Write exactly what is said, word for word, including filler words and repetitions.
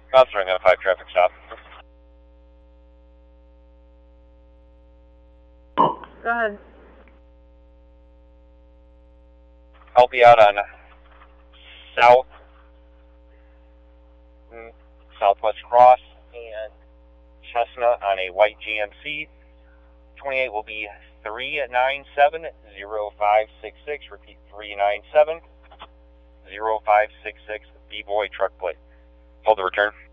Concentrating on a five traffic stop. Go ahead. I'll be out on South, mm, Southwest Cross and Chestnut on a white G M C. twenty-eight will be three nine seven zero five six six. Repeat, three nine seven zero five six six. B-Boy truck plate. Hold the return.